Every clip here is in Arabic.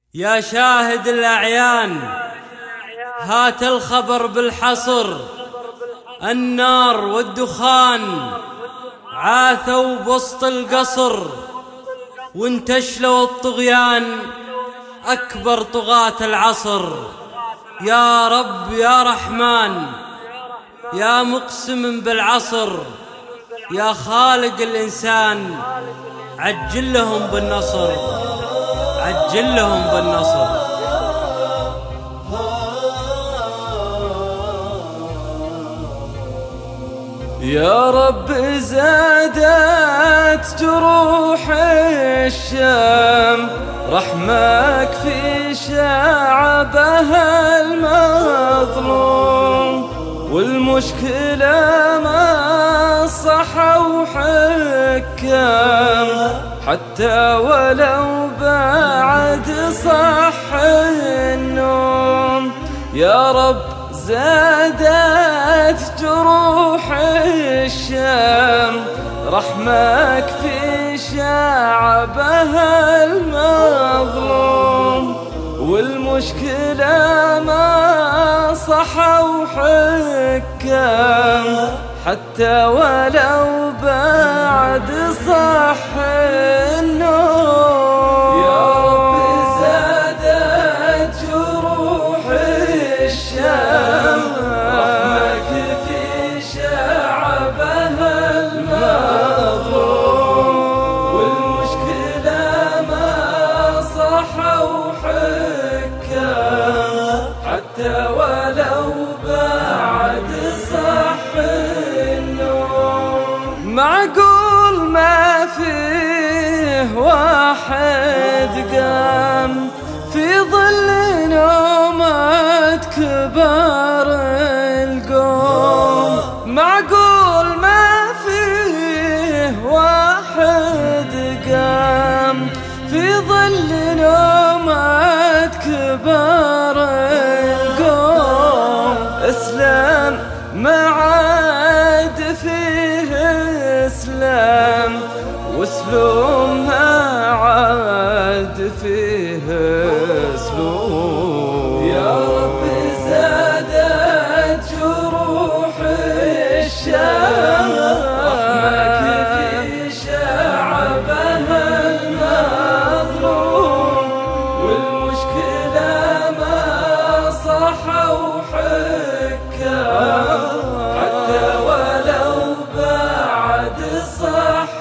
يا شاهد الأعيان هات الخبر بالحصر، النار والدخان عاثوا بوسط القصر، وانتشلوا الطغيان أكبر طغاة العصر. يا رب يا رحمن يا مقسم بالعصر، يا خالق الإنسان عجل لهم بالنصر، عجل لهم بالنصر. يا رب زادت جروح الشام، رحمك في شعبها المظلوم، والمشكلة ما صحوا حكام حتى ولو بعد صح النوم. يا رب زادت جروح الشام، رحمك في شعبها المظلوم، والمشكلة ما صحوا حكام حتى ولو بعد صح النوم. يا رب زادت جروح الشام، رحمك في شعبها المظلوم، والمشكلة ما صحوا حكام حتى ولو بعد صح النوم. معقول ما فيه واحد قام في ظل نومة كبار القوم، معقول ما فيه واحد قام في ظل نومة كبار القوم. اسلام ما عاد فيه اسلام، واسلوم ما عاد فيه اسلوم. يا رب زادت جروح الشام، رحمك في شعبها المظلوم، والمشكلة ما صحوا حكام حتى ولو بعد صح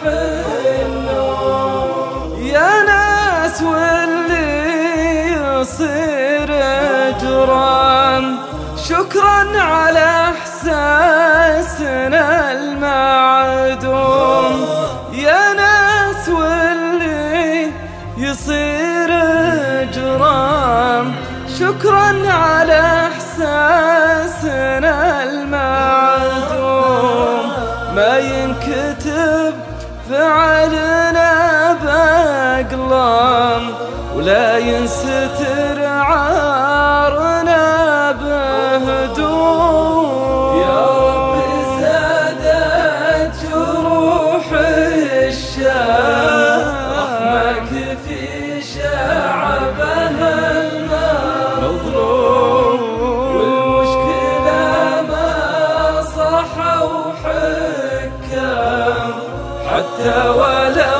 النوم. يا ناس واللي يصير جرام، شكرا على احساسنا المعدوم. يا ناس واللي يصير جرام، شكرا على احساسنا المعدوم. ما ينكتب فعلنا بأقلام، ولا ينستر عارنا بهدوم. يا رب زادت جروح الشام، رحمك في شعبها المظلوم، والمشكلة ما صحوا حكام حتى ولو